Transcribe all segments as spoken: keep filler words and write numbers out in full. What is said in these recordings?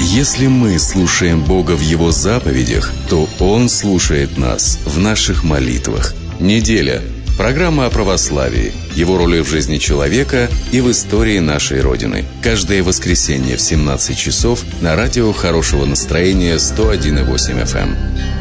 Если мы слушаем Бога в Его заповедях, то Он слушает нас в наших молитвах. Неделя. Программа о православии, его роли в жизни человека и в истории нашей Родины. Каждое воскресенье в семнадцать часов на радио Хорошего настроения сто один и восемь эф эм.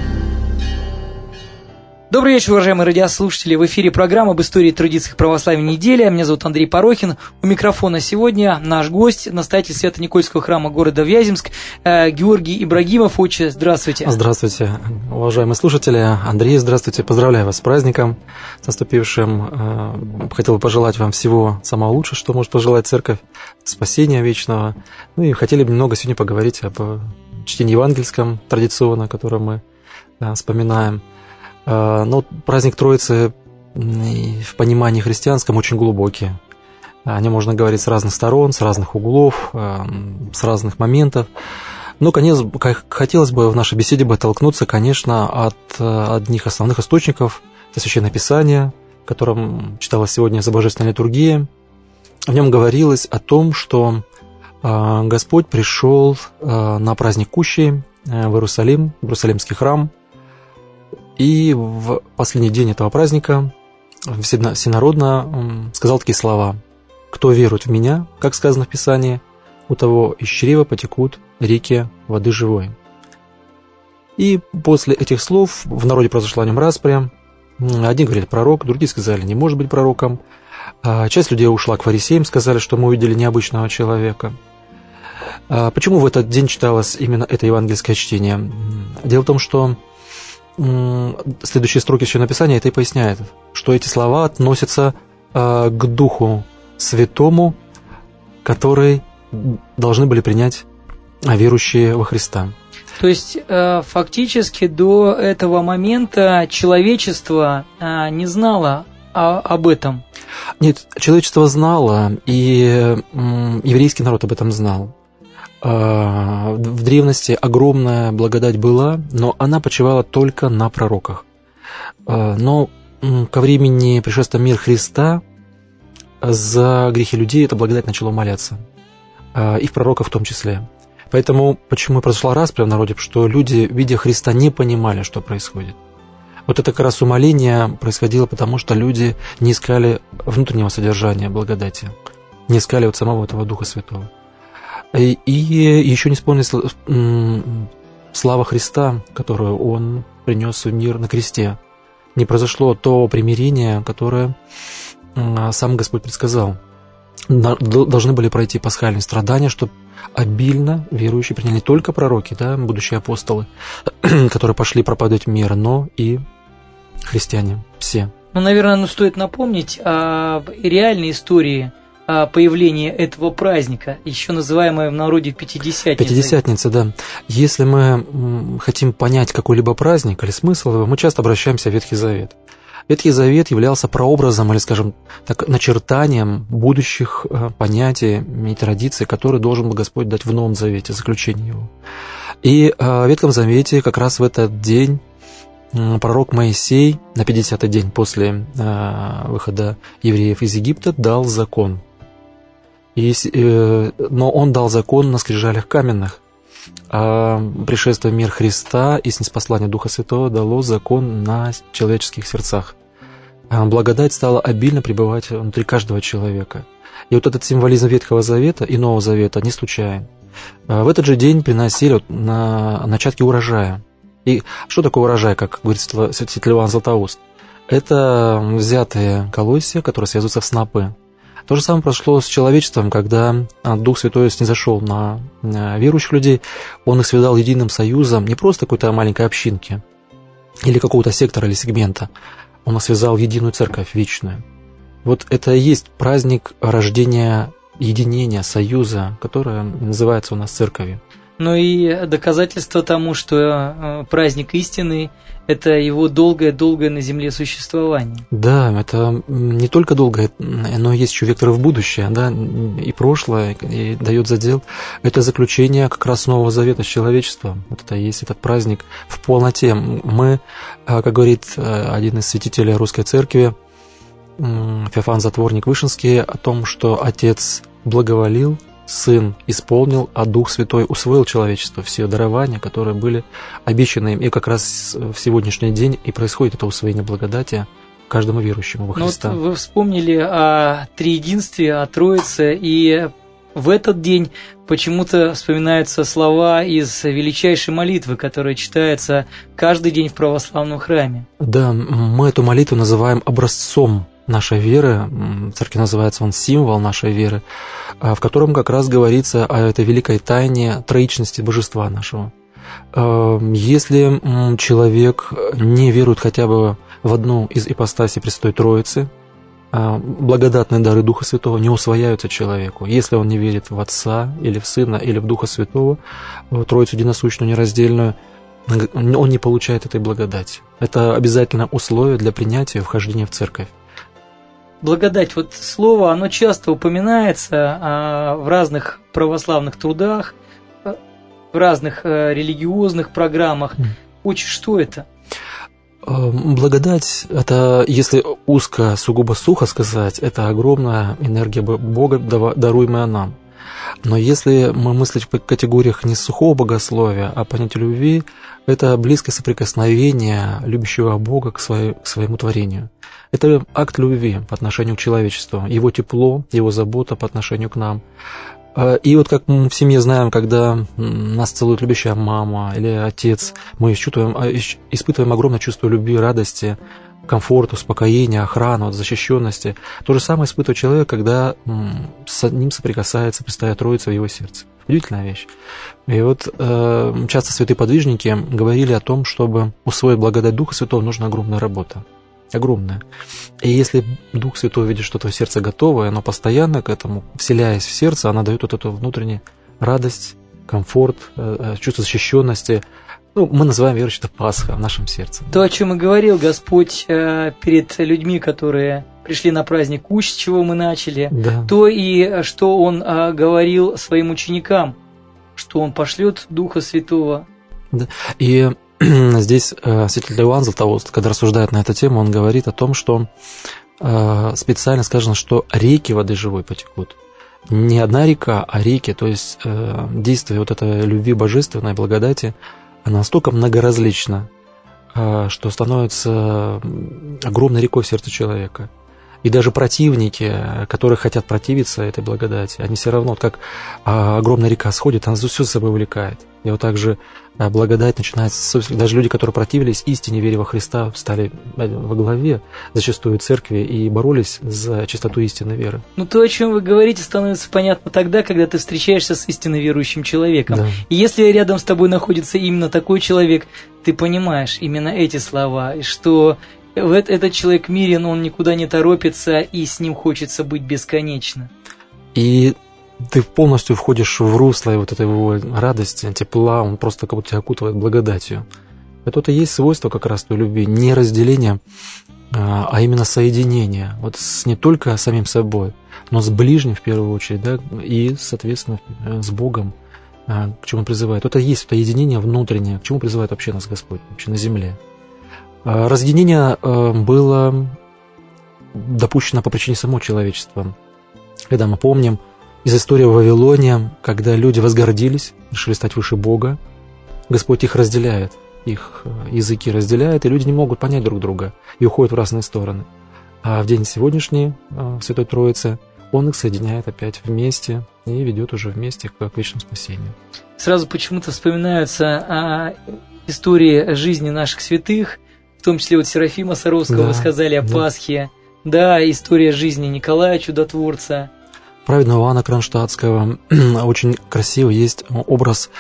Добрый вечер, уважаемые радиослушатели. В эфире программа об истории и традициях православия неделя. Меня зовут Андрей Порохин. У микрофона сегодня наш гость, настоятель Свято-Никольского храма города Вяземск, Георгий Ибрагимов. Отче, здравствуйте. Здравствуйте, уважаемые слушатели. Андрей, здравствуйте. Поздравляю вас с праздником, с наступившим. Хотел бы пожелать вам всего самого лучшего, что может пожелать Церковь, спасения вечного. Ну и хотели бы немного сегодня поговорить об чтении евангельском традиционно, которое мы да, вспоминаем. Но праздник Троицы в понимании христианском очень глубокий. О нем можно говорить с разных сторон, с разных углов, с разных моментов. Но, конечно, хотелось бы в нашей беседе бы оттолкнуться, конечно, от одних основных источников. Это Священное Писание, в котором читалось сегодня за Божественной литургией. В нем говорилось о том, что Господь пришел на праздник Кущей в Иерусалим, в Иерусалимский храм. И в последний день этого праздника всенародно сказал такие слова: «Кто верует в Меня, как сказано в Писании, у того из чрева потекут реки воды живой». И после этих слов в народе произошла о нем распря. Одни говорили пророк, другие сказали, не может быть пророком. Часть людей ушла к фарисеям, сказали, что мы увидели необычного человека. Почему в этот день читалось именно это евангельское чтение? Дело в том, что следующие строки Священного Писания это и поясняет, что эти слова относятся э, к Духу Святому, который должны были принять верующие во Христа. То есть э, фактически до этого момента человечество э, не знало о, об этом? Нет, человечество знало, и э, еврейский народ об этом знал. В древности огромная благодать была, но она почивала только на пророках. Но ко времени пришествия в мир Христа за грехи людей эта благодать начала умаляться, и в пророках в том числе. Поэтому почему произошла распря в народе, что люди, видя Христа, не понимали, что происходит. Вот это как раз умаление происходило, потому что люди не искали внутреннего содержания благодати, не искали вот самого этого Духа Святого. И еще не исполнилась слава Христа, которую Он принес в мир на кресте. Не произошло то примирение, которое сам Господь предсказал. Должны были пройти пасхальные страдания, чтобы обильно верующие приняли не только пророки, да, будущие апостолы, которые пошли проповедовать мир, но и христиане все. Ну, наверное, ну, стоит напомнить о реальной истории появление этого праздника, еще называемое в народе Пятидесятницей. Пятидесятница, да. Если мы хотим понять какой-либо праздник или смысл его, мы часто обращаемся в Ветхий Завет. Ветхий Завет являлся прообразом или, скажем так, начертанием будущих понятий и традиций, которые должен был Господь дать в Новом Завете, заключение его. И в Ветхом Завете как раз в этот день пророк Моисей на пятидесятый день после выхода евреев из Египта дал закон. И, но он дал закон на скрижалях каменных, а пришествие в мир Христа и ниспослание Духа Святого дало закон на человеческих сердцах. Благодать стала обильно пребывать внутри каждого человека. И вот этот символизм Ветхого Завета и Нового Завета не случайен. В этот же день приносили на начатки урожая. И что такое урожай, как говорит святитель Иоанн Златоуст? Это взятые колосья, которые связываются в снопы. То же самое прошло с человечеством, когда Дух Святой снизошел на верующих людей, Он их связал единым союзом, не просто какой-то маленькой общинки или какого-то сектора или сегмента, Он их связал в единую церковь вечную. Вот это и есть праздник рождения единения, союза, которое называется у нас церковью. Ну и доказательство тому, что праздник истины – это его долгое-долгое на земле существование. Да, это не только долгое, но есть еще вектор в будущее, да, и прошлое, и дает задел. Это заключение как раз Нового Завета с человечеством. Вот это и есть этот праздник в полноте. Мы, как говорит один из святителей Русской Церкви, Феофан Затворник Вышинский, о том, что Отец благоволил Сын исполнил, а Дух Святой усвоил человечество, все дарования, которые были обещаны им. И как раз в сегодняшний день и происходит это усвоение благодати каждому верующему во Христа. Ну, вот вы вспомнили о Триединстве, о Троице, и в этот день почему-то вспоминаются слова из величайшей молитвы, которая читается каждый день в православном храме. Да, мы эту молитву называем образцом нашей веры, в церкви называется он символ нашей веры, в котором как раз говорится о этой великой тайне троичности божества нашего. Если человек не верует хотя бы в одну из ипостасей Пресвятой Троицы, благодатные дары Духа Святого не усвояются человеку. Если он не верит в Отца, или в Сына, или в Духа Святого, в Троицу единосущную, нераздельную, он не получает этой благодати. Это обязательное условие для принятия вхождения в церковь. Благодать, вот слово, оно часто упоминается а, в разных православных трудах, в разных а, религиозных программах. Mm. Очень, что это? Благодать, это, если узко, сугубо сухо сказать, это огромная энергия Бога, даруемая нам. Но если мы мыслить в категориях не сухого богословия, а понятия любви, это близкое соприкосновение любящего Бога к, своей, к своему творению. Это акт любви по отношению к человечеству, его тепло, его забота по отношению к нам. И вот как мы в семье знаем, когда нас целует любящая мама или отец, мы испытываем, испытываем огромное чувство любви, радости, комфорта, успокоения, охраны, защищенности. То же самое испытывает человек, когда с ним соприкасается Пресвятая Троица в его сердце. Удивительная вещь. И вот э, часто святые подвижники говорили о том, чтобы усвоить благодать Духа Святого, нужна огромная работа. Огромная. И если Дух Святой видит, что твое сердце готово, и оно постоянно к этому, вселяясь в сердце, она дает вот эту внутреннюю радость, комфорт, э, чувство защищенности. Ну, мы называем верующих это Пасха в нашем сердце. То, о чем и говорил Господь э, перед людьми, которые пришли на праздник Кущ, с чего мы начали, да. То и что Он э, говорил своим ученикам, что Он пошлет Духа Святого. Да. И здесь э, святитель Иоанн Златоуст, когда рассуждает на эту тему, он говорит о том, что э, специально сказано, что реки воды живой потекут. Не одна река, а реки, то есть э, действие вот этой любви божественной, благодати, она настолько многоразлична, что становится огромной рекой в сердце человека. И даже противники, которые хотят противиться этой благодати, они все равно, как огромная река сходит, она все с собой увлекает. И вот так же благодать начинается, даже люди, которые противились истине, вере во Христа, стали во главе зачастую церкви и боролись за чистоту истинной веры. Ну, то, о чем вы говорите, становится понятно тогда, когда ты встречаешься с истинно верующим человеком. Да. И если рядом с тобой находится именно такой человек, ты понимаешь именно эти слова, и что этот человек мирен, он никуда не торопится, и с ним хочется быть бесконечно. И ты полностью входишь в русло вот этой его радости, тепла, он просто как будто тебя окутывает благодатью. Это и есть свойство как раз той любви, не разделение, а именно соединение, вот с, не только самим собой, но с ближним в первую очередь, да, и, соответственно, с Богом, к чему он призывает. Это и есть это единение внутреннее, к чему призывает вообще нас Господь, вообще на земле. Разъединение было допущено по причине самого человечества. Когда мы помним из истории в Вавилоне, когда люди возгордились, решили стать выше Бога, Господь их разделяет, их языки разделяет, и люди не могут понять друг друга и уходят в разные стороны. А в день сегодняшний в Святой Троице Он их соединяет опять вместе и ведет уже вместе к вечному спасению. Сразу почему-то вспоминаются о истории жизни наших святых, в том числе вот Серафима Саровского, да, вы сказали о да. Пасхе, да, история жизни Николая Чудотворца. Праведного Иоанна Кронштадтского. Очень красивый есть образ,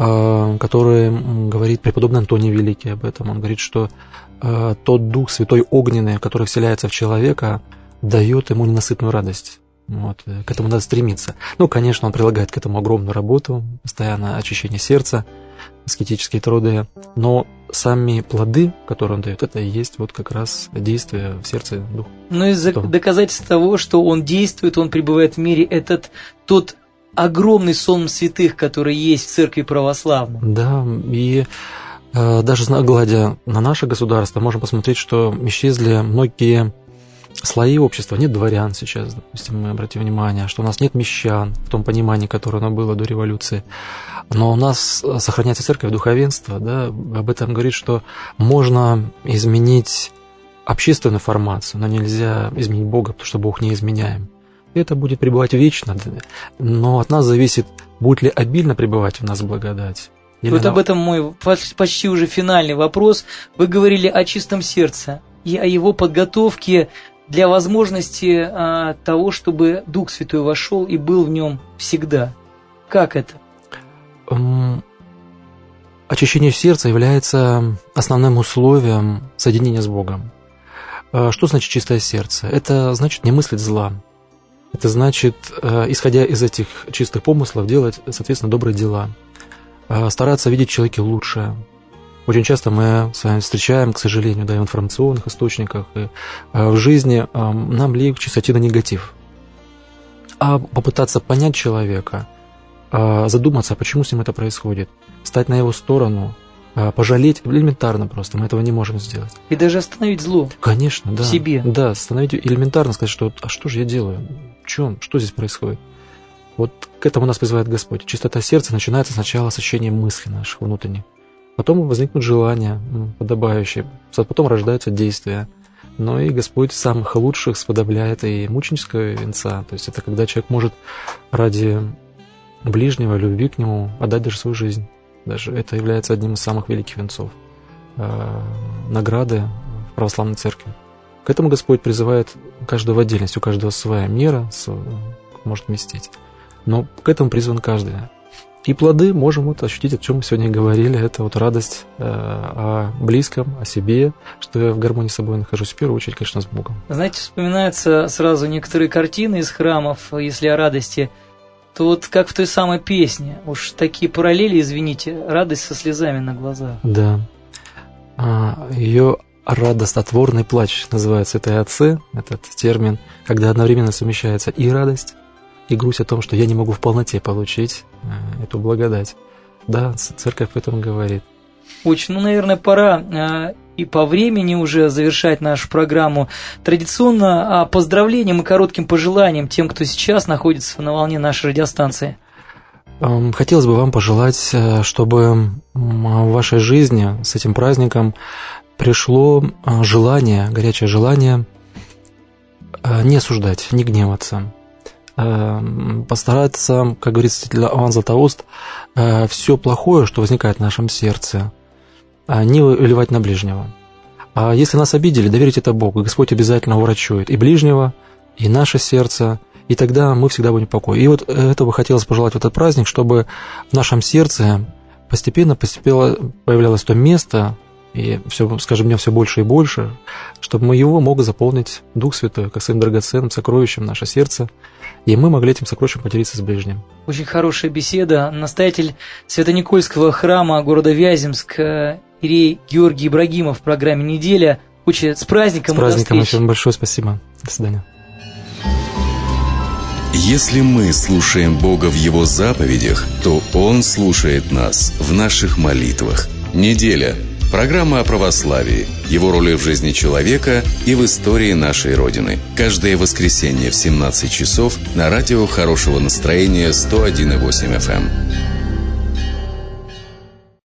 который говорит преподобный Антоний Великий об этом. Он говорит, что тот Дух Святой огненный, который вселяется в человека, дает ему ненасытную радость. Вот, к этому надо стремиться. Ну, конечно, он прилагает к этому огромную работу, постоянно очищение сердца, аскетические труды, но сами плоды, которые он дает, это и есть вот как раз действие в сердце Духа. Ну и доказательство того, что он действует, он пребывает в мире, этот тот огромный сон святых, который есть в церкви православной. Да, и э, даже глядя на наше государство, можем посмотреть, что исчезли многие слои общества. Нет дворян сейчас, допустим, мы обратим внимание, что у нас нет мещан в том понимании, которое оно было до революции. Но у нас сохраняется церковь, духовенство, да, об этом говорит, что можно изменить общественную формацию, но нельзя изменить Бога, потому что Бог не изменяем. И это будет пребывать вечно, но от нас зависит, будет ли обильно пребывать в нас благодать. Или вот она... об этом мой почти уже финальный вопрос. Вы говорили о чистом сердце и о его подготовке для возможности а, того, чтобы Дух Святой вошел и был в нем всегда. Как это? Очищение сердца является основным условием соединения с Богом. Что значит чистое сердце? Это значит не мыслить зла. Это значит, исходя из этих чистых помыслов, делать, соответственно, добрые дела. Стараться видеть в человеке лучшее. Очень часто мы с вами встречаем, к сожалению, да, в информационных источниках и в жизни нам легче сойти на негатив. А попытаться понять человека, задуматься, почему с ним это происходит, стать на его сторону, пожалеть элементарно просто, мы этого не можем сделать. И даже остановить зло. Конечно, да. В себе. Да, остановить элементарно, сказать, что а что же я делаю? В чем? Что здесь происходит? Вот к этому нас призывает Господь. Чистота сердца начинается сначала с очищения мыслей наших внутренних. Потом возникнут желания подобающие, потом рождаются действия. Но и Господь самых лучших сподобляет и мученического венца. То есть это когда человек может ради ближнего, любви к нему отдать даже свою жизнь. Даже это является одним из самых великих венцов, э, награды в православной церкви. К этому Господь призывает каждого в отдельности, у каждого своя мера может вместить. Но к этому призван каждый. И плоды можем вот ощутить, о чем мы сегодня говорили. Это вот радость э, о близком, о себе, что я в гармонии с собой нахожусь, в первую очередь, конечно, с Богом. Знаете, вспоминаются сразу некоторые картины из храмов, если о радости, то вот как в той самой песне, уж такие параллели, извините, радость со слезами на глазах. Да. А, ее радостотворный плач называется это и отцы, этот термин, когда одновременно совмещается и радость, и грусть о том, что я не могу в полноте получить э, эту благодать. Да, церковь об этом говорит. Очень, ну, наверное, пора э, и по времени уже завершать нашу программу. Традиционно э, поздравлением и коротким пожеланием тем, кто сейчас находится на волне нашей радиостанции. Э, хотелось бы вам пожелать, чтобы в вашей жизни с этим праздником пришло желание, горячее желание э, не осуждать, не гневаться. Постараться, как говорится, для Иоанн Златоуст, все плохое, что возникает в нашем сердце, не выливать на ближнего. А если нас обидели, доверить это Богу, и Господь обязательно урачует и ближнего, и наше сердце, и тогда мы всегда будем в покое. И вот этого хотелось пожелать в этот праздник, чтобы в нашем сердце постепенно, постепенно появлялось то место, и все, скажем, мне все больше и больше, чтобы мы его мог заполнить Дух Святой, как своим драгоценным сокровищем наше сердце, и мы могли этим сокровищем поделиться с ближним. Очень хорошая беседа. Настоятель Свято-Никольского храма города Вяземск иерей Георгий Ибрагимов в программе «Неделя». Очень с праздником. С праздником. Еще большое спасибо. До свидания. Если мы слушаем Бога в Его заповедях, то Он слушает нас в наших молитвах. Неделя. Программа о православии, его роли в жизни человека и в истории нашей Родины. Каждое воскресенье в семнадцать часов на радио хорошего настроения сто один и восемь эф эм.